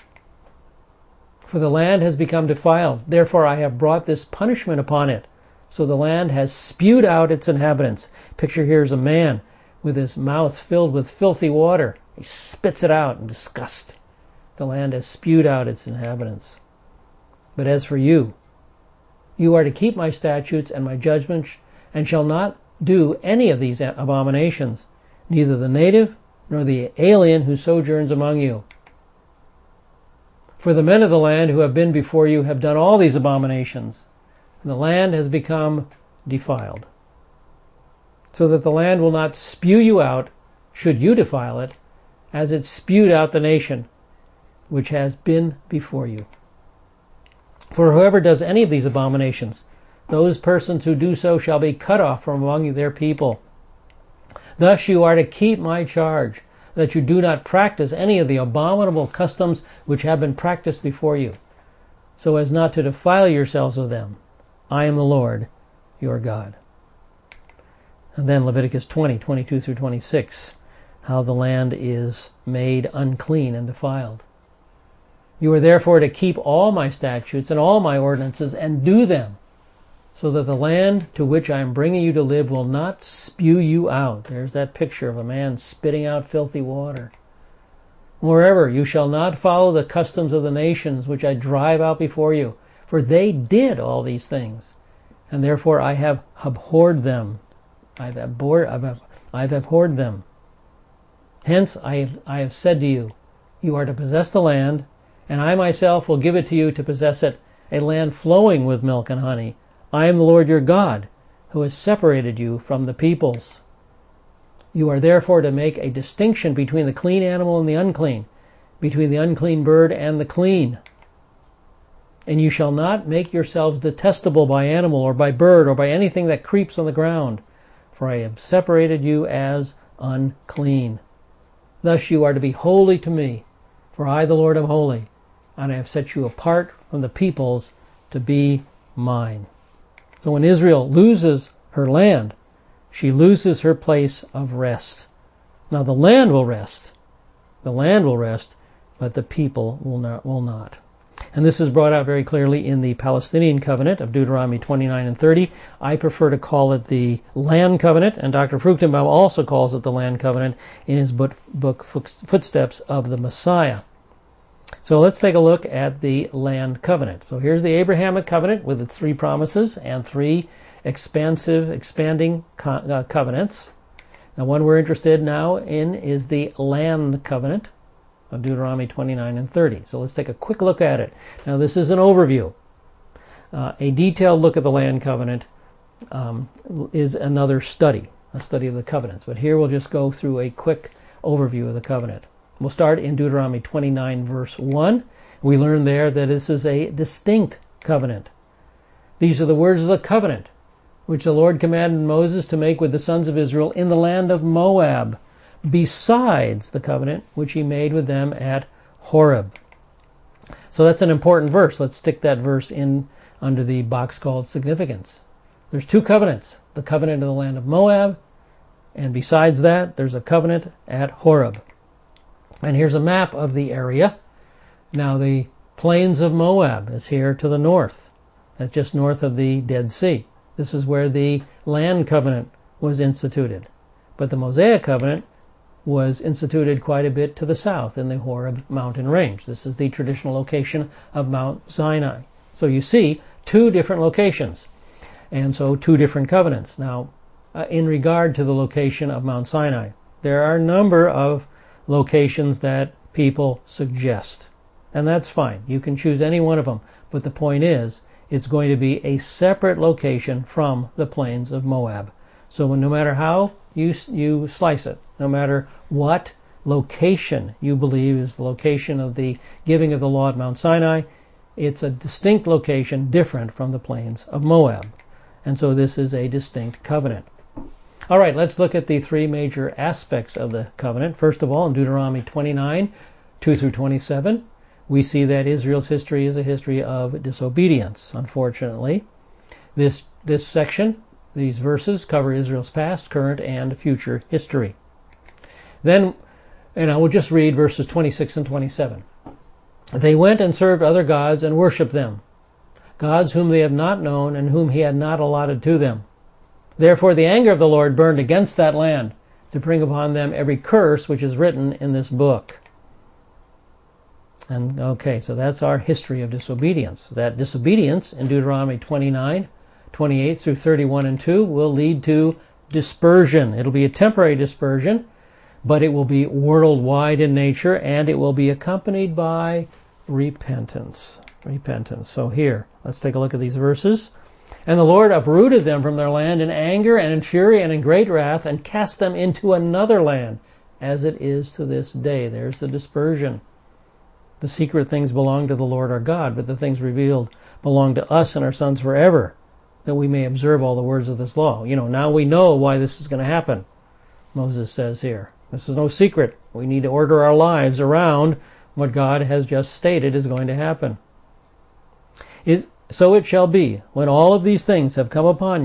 For the land has become defiled. Therefore I have brought this punishment upon it. So the land has spewed out its inhabitants. Picture here is a man with his mouth filled with filthy water. He spits it out in disgust. The land has spewed out its inhabitants. But as for you, you are to keep my statutes and my judgments, and shall not do any of these abominations, neither the native nor the alien who sojourns among you. For the men of the land who have been before you have done all these abominations, and the land has become defiled. So that the land will not spew you out, should you defile it, as it spewed out the nation which has been before you. For whoever does any of these abominations, those persons who do so shall be cut off from among their people. Thus you are to keep my charge, that you do not practice any of the abominable customs which have been practiced before you, so as not to defile yourselves with them. I am the Lord, your God. And then Leviticus twenty, twenty-two through twenty-six, how the land is made unclean and defiled. You are therefore to keep all my statutes and all my ordinances and do them, so that the land to which I am bringing you to live will not spew you out. There's that picture of a man spitting out filthy water. Moreover, you shall not follow the customs of the nations which I drive out before you, for they did all these things, and therefore I have abhorred them. I've abhorred, I've, I've abhorred them. Hence I, I have said to you, you are to possess the land, and I myself will give it to you to possess it, a land flowing with milk and honey. I am the Lord your God, who has separated you from the peoples. You are therefore to make a distinction between the clean animal and the unclean, between the unclean bird and the clean. And you shall not make yourselves detestable by animal or by bird or by anything that creeps on the ground, for I have separated you as unclean. Thus you are to be holy to me, for I, the Lord, am holy, and I have set you apart from the peoples to be mine. So when Israel loses her land, she loses her place of rest. Now the land will rest. The land will rest, but the people will not. Will not. And this is brought out very clearly in the Palestinian covenant of Deuteronomy twenty-nine and thirty. I prefer to call it the land covenant, and Doctor Fruchtenbaum also calls it the land covenant in his book, book Footsteps of the Messiah. So let's take a look at the land covenant. So here's the Abrahamic covenant with its three promises and three expansive, expanding co- uh, covenants. Now, one we're interested now in is the land covenant of Deuteronomy twenty-nine and thirty. So let's take a quick look at it. Now, this is an overview. Uh, a detailed look at the land covenant um, is another study, a study of the covenants. But here we'll just go through a quick overview of the covenant. We'll start in Deuteronomy twenty-nine, verse one. We learn there that this is a distinct covenant. These are the words of the covenant which the Lord commanded Moses to make with the sons of Israel in the land of Moab, besides the covenant which he made with them at Horeb. So that's an important verse. Let's stick that verse in under the box called significance. There's two covenants, the covenant of the land of Moab, and besides that, there's a covenant at Horeb. And here's a map of the area. Now the plains of Moab is here to the north. That's just north of the Dead Sea. This is where the land covenant was instituted. But the Mosaic covenant was instituted quite a bit to the south in the Horeb mountain range. This is the traditional location of Mount Sinai. So you see two different locations, and so two different covenants. Now, uh, in regard to the location of Mount Sinai, there are a number of locations that people suggest, and that's fine. You can choose any one of them, but the point is, it's going to be a separate location from the plains of Moab. So when, no matter how you you slice it, no matter what location you believe is the location of the giving of the law at Mount Sinai, it's a distinct location different from the plains of Moab. And so this is a distinct covenant. All right, let's look at the three major aspects of the covenant. First of all, in Deuteronomy twenty-nine, two through twenty-seven, we see that Israel's history is a history of disobedience, unfortunately. This, this section, these verses, cover Israel's past, current, and future history. Then, and I will just read verses twenty-six and twenty-seven. They went and served other gods and worshipped them, gods whom they have not known and whom he had not allotted to them. Therefore the anger of the Lord burned against that land to bring upon them every curse which is written in this book. And okay, so that's our history of disobedience. That disobedience in Deuteronomy twenty-nine, twenty-eight through thirty-one and two will lead to dispersion. It'll be a temporary dispersion, but it will be worldwide in nature, and it will be accompanied by repentance. Repentance. So here, let's take a look at these verses. And the Lord uprooted them from their land in anger and in fury and in great wrath, and cast them into another land, as it is to this day. There's the dispersion. The secret things belong to the Lord our God, but the things revealed belong to us and our sons forever, that we may observe all the words of this law. You know, now we know why this is going to happen, Moses says here. This is no secret. We need to order our lives around what God has just stated is going to happen. It, so it shall be, when all of these things have come upon you,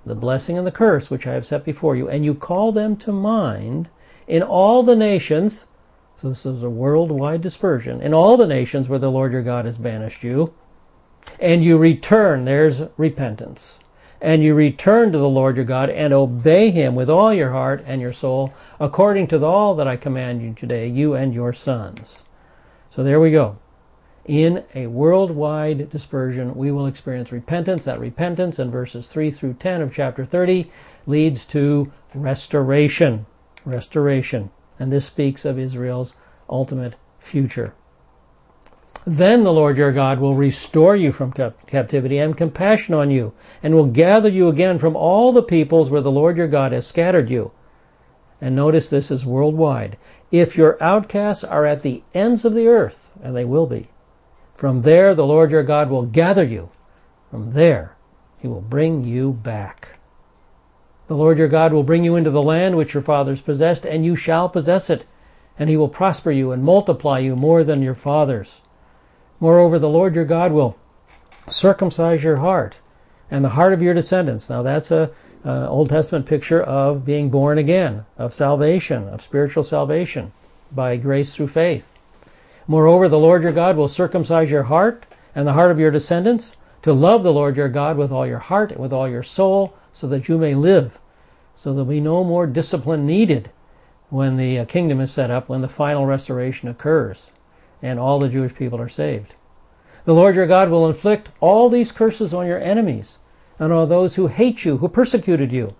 the blessing and the curse which I have set before you, and you call them to mind in all the nations, so this is a worldwide dispersion, in all the nations where the Lord your God has banished you, and you return, there's repentance, and you return to the Lord your God and obey him with all your heart and your soul, according to all that I command you today, you and your sons. So there we go. In a worldwide dispersion, we will experience repentance. That repentance in verses three through ten of chapter thirty leads to restoration. Restoration. And this speaks of Israel's ultimate future. Then the Lord your God will restore you from cap- captivity and compassion on you, and will gather you again from all the peoples where the Lord your God has scattered you. And notice this is worldwide. If your outcasts are at the ends of the earth, and they will be, from there the Lord your God will gather you. From there he will bring you back. The Lord your God will bring you into the land which your fathers possessed, and you shall possess it. And he will prosper you and multiply you more than your fathers. Moreover, the Lord your God will circumcise your heart and the heart of your descendants. Now that's a uh, Old Testament picture of being born again, of salvation, of spiritual salvation by grace through faith. Moreover, the Lord your God will circumcise your heart and the heart of your descendants to love the Lord your God with all your heart and with all your soul, so that you may live. So there'll be no more discipline needed when the uh, kingdom is set up, when the final restoration occurs and all the Jewish people are saved. The Lord your God will inflict all these curses on your enemies and on those who hate you, who persecuted you.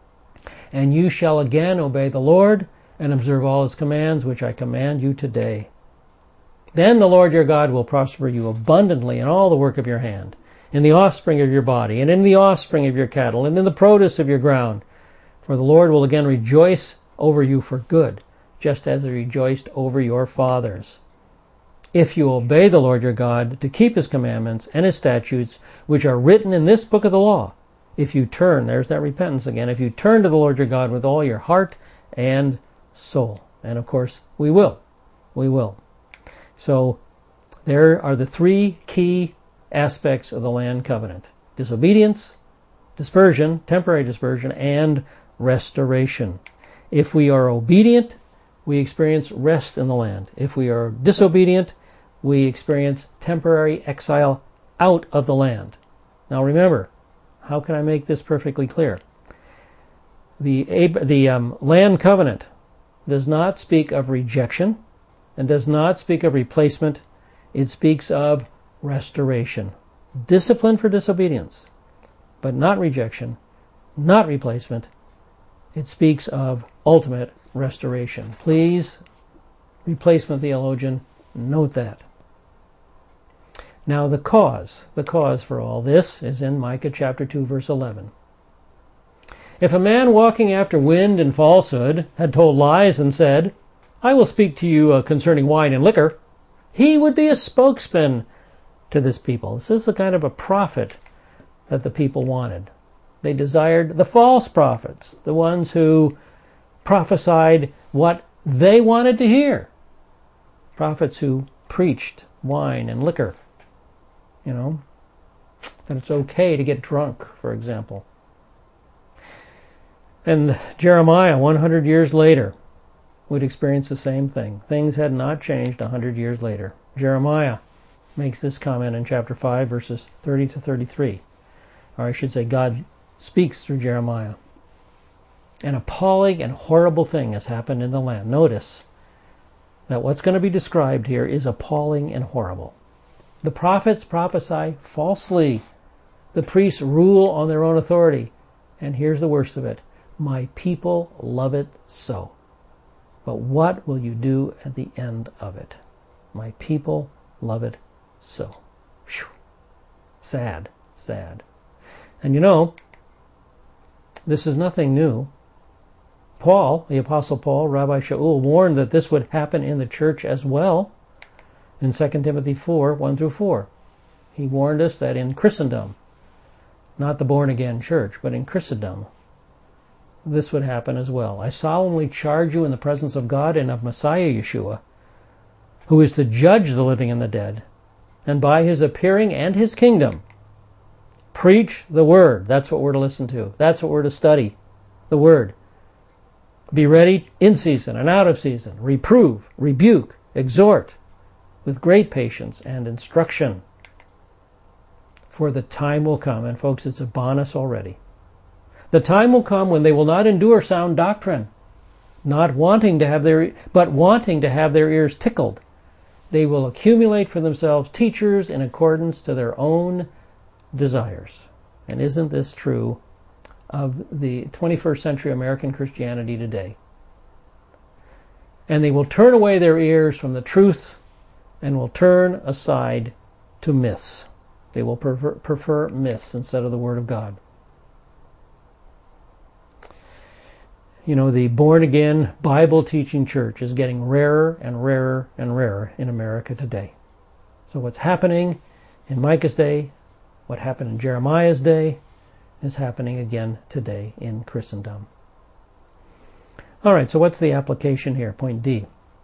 And you shall again obey the Lord and observe all his commands, which I command you today. Then the Lord your God will prosper you abundantly in all the work of your hand, in the offspring of your body, and in the offspring of your cattle, and in the produce of your ground. For the Lord will again rejoice over you for good, just as he rejoiced over your fathers. If you obey the Lord your God to keep his commandments and his statutes, which are written in this book of the law, if you turn, there's that repentance again, if you turn to the Lord your God with all your heart and soul. And of course, we will. We will. So there are the three key aspects of the land covenant: disobedience, dispersion, temporary dispersion, and restoration. If we are obedient, we experience rest in the land. If we are disobedient, we experience temporary exile out of the land. Now remember, how can I make this perfectly clear? The, the um, land covenant does not speak of rejection and does not speak of replacement. It speaks of restoration. Discipline for disobedience, but not rejection, not replacement. It speaks of ultimate restoration. Please, replacement theologian, note that. Now the cause, the cause for all this is in Micah chapter two, verse eleven. If a man walking after wind and falsehood had told lies and said, I will speak to you uh, concerning wine and liquor, he would be a spokesman to this people. This is the kind of a prophet that the people wanted. They desired the false prophets, the ones who prophesied what they wanted to hear. Prophets who preached wine and liquor. You know, that it's okay to get drunk, for example. And Jeremiah, one hundred years later, would experience the same thing. Things had not changed one hundred years later. Jeremiah makes this comment in chapter five, verses thirty to thirty-three. Or I should say, God speaks through Jeremiah. An appalling and horrible thing has happened in the land. Notice that what's going to be described here is appalling and horrible. The prophets prophesy falsely. The priests rule on their own authority. And here's the worst of it. My people love it so. But what will you do at the end of it? My people love it so. Whew. Sad, sad. And you know, this is nothing new. Paul, the Apostle Paul, Rabbi Shaul, warned that this would happen in the church as well in Second Timothy four, one through four. He warned us that in Christendom, not the born-again church, but in Christendom, this would happen as well. I solemnly charge you in the presence of God and of Messiah Yeshua, who is to judge the living and the dead, and by his appearing and his kingdom, Preach the Word. That's what we're to listen to. That's what we're to study. The Word. Be ready in season and out of season. Reprove, rebuke, exhort with great patience and instruction. For the time will come, and folks, it's upon us already. The time will come when they will not endure sound doctrine, not wanting to have their, but wanting to have their ears tickled. They will accumulate for themselves teachers in accordance to their own desires. And isn't this true of the twenty-first century American Christianity today? And they will turn away their ears from the truth and will turn aside to myths. They will prefer, prefer myths instead of the Word of God. You know, the born-again, Bible-teaching church is getting rarer and rarer and rarer in America today. So what's happening in Micah's day, what happened in Jeremiah's day, is happening again today in Christendom. All right, so what's the application here? Point D.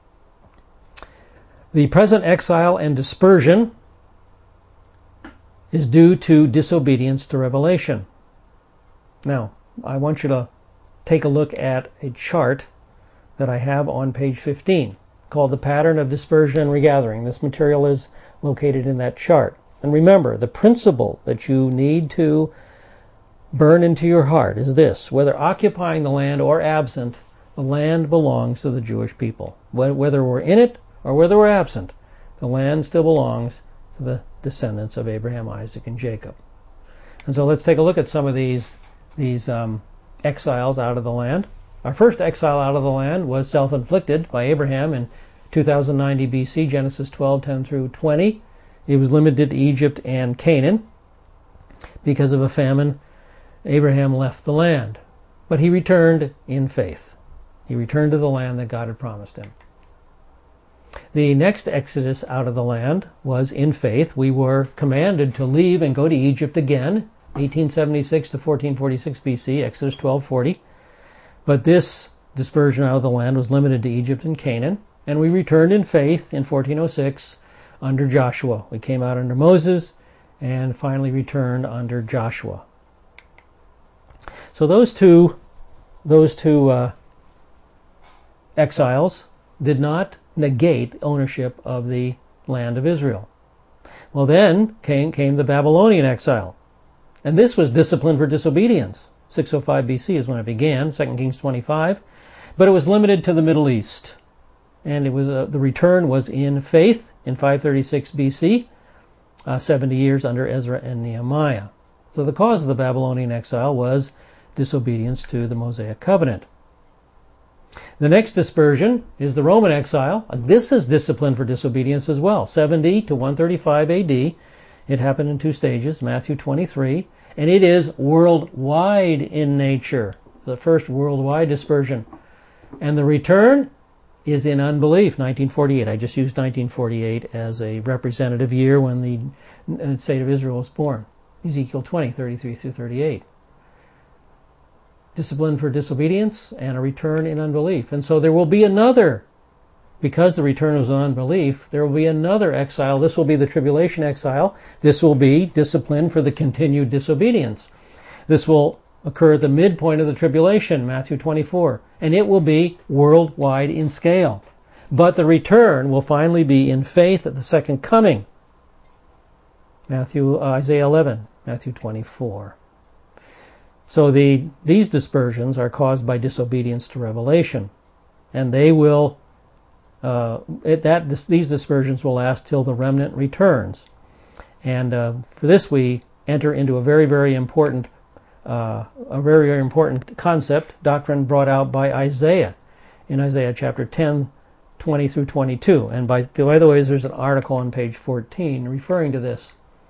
The present exile and dispersion is due to disobedience to revelation. Now, I want you to take a look at a chart that I have on page fifteen called the pattern of dispersion and regathering. This material is located in that chart. And remember, the principle that you need to burn into your heart is this: whether occupying the land or absent, the land belongs to the Jewish people. Whether we're in it or whether we're absent, the land still belongs to the descendants of Abraham, Isaac, and Jacob. And so let's take a look at some of these these um, exiles out of the land. Our first exile out of the land was self-inflicted by Abraham in two thousand ninety B C, Genesis twelve, ten through twenty. It was limited to Egypt and Canaan. Because of a famine, Abraham left the land. But he returned in faith. He returned to the land that God had promised him. The next exodus out of the land was in faith. We were commanded to leave and go to Egypt again, eighteen seventy-six to fourteen forty-six B C, Exodus twelve forty. But this dispersion out of the land was limited to Egypt and Canaan, and we returned in faith in fourteen oh six under Joshua. We came out under Moses and finally returned under Joshua. So those two, those two uh, exiles did not negate ownership of the land of Israel. Well, then came, came the Babylonian exile. And this was discipline for disobedience. six oh five B C is when it began, Second Kings twenty-five. But it was limited to the Middle East. And it was uh, the return was in faith in five thirty-six B C, uh, seventy years under Ezra and Nehemiah. So the cause of the Babylonian exile was disobedience to the Mosaic covenant. The next dispersion is the Roman exile. This is discipline for disobedience as well, seventy to one thirty-five A D. It happened in two stages, Matthew twenty-three, and it is worldwide in nature, the first worldwide dispersion. And the return is in unbelief, nineteen forty-eight. I just used nineteen forty-eight as a representative year when the state of Israel was born. Ezekiel twenty, thirty-three through thirty-eight. Discipline for disobedience and a return in unbelief. And so there will be another, because the return was in unbelief, there will be another exile. This will be the tribulation exile. This will be discipline for the continued disobedience. This will occur at the midpoint of the tribulation, Matthew twenty-four, and it will be worldwide in scale. But the return will finally be in faith at the second coming, Matthew, uh, Isaiah eleven, Matthew twenty-four. So the these dispersions are caused by disobedience to revelation, and they will uh, it, that this, these dispersions will last till the remnant returns. And uh, for this we enter into a very very important uh, a very very important concept, doctrine brought out by Isaiah in Isaiah chapter ten, twenty through twenty-two. And by by the way, there's an article on page fourteen referring to this.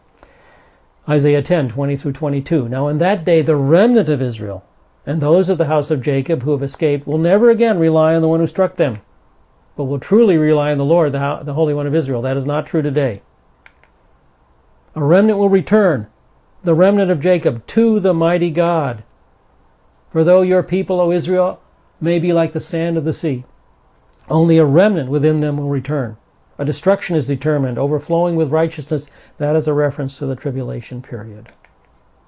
Isaiah ten, twenty through twenty-two. Now in that day the remnant of Israel and those of the house of Jacob who have escaped will never again rely on the one who struck them, but will truly rely on the Lord, the, the Holy One of Israel. That is not true today. A remnant will return, the remnant of Jacob, to the mighty God. For though your people, O Israel, may be like the sand of the sea, only a remnant within them will return. A destruction is determined, overflowing with righteousness. That is a reference to the tribulation period.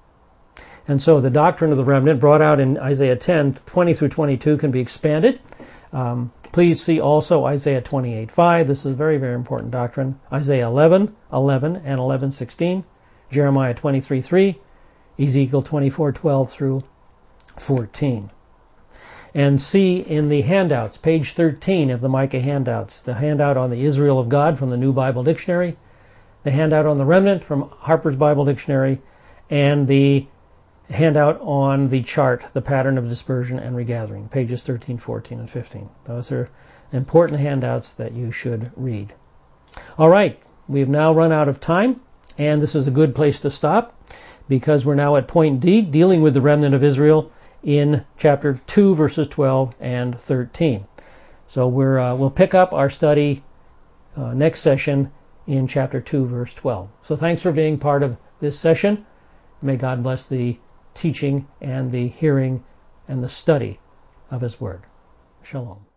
And so the doctrine of the remnant brought out in Isaiah ten, twenty through twenty-two can be expanded. Um, please see also Isaiah twenty-eight five. This is a very, very important doctrine. Isaiah eleven eleven and eleven sixteen. Jeremiah twenty-three three. Ezekiel twenty-four twelve through fourteen. And see in the handouts, page thirteen of the Micah handouts, the handout on the Israel of God from the New Bible Dictionary, the handout on the remnant from Harper's Bible Dictionary, and the handout on the chart, the pattern of dispersion and regathering, pages thirteen, fourteen, and fifteen. Those are important handouts that you should read. All right, we've now run out of time, and this is a good place to stop because we're now at point D, dealing with the remnant of Israel in chapter two, verses twelve and thirteen. So we're, uh, we'll pick up our study uh, next session in chapter two, verse twelve. So thanks for being part of this session. May God bless the teaching and the hearing and the study of His Word. Shalom.